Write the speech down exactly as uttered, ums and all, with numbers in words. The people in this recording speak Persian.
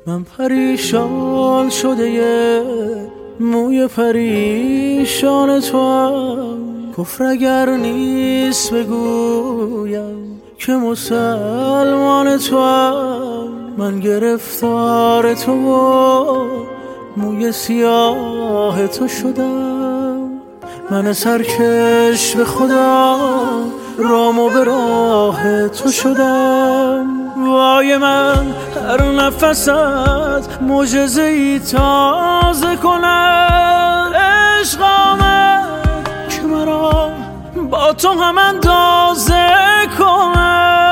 من پریشان شده یه موی پریشان تو هم، کفر اگر نیست بگویم که مسلمان تو هم. من گرفتار تو و موی سیاه تو شدم، من سرکش به خدا رام و به راه تو شدم. وای من هر نفست معجزه‌ای تازه کند، عشق آمد که مرا با تو هم اندازه کند.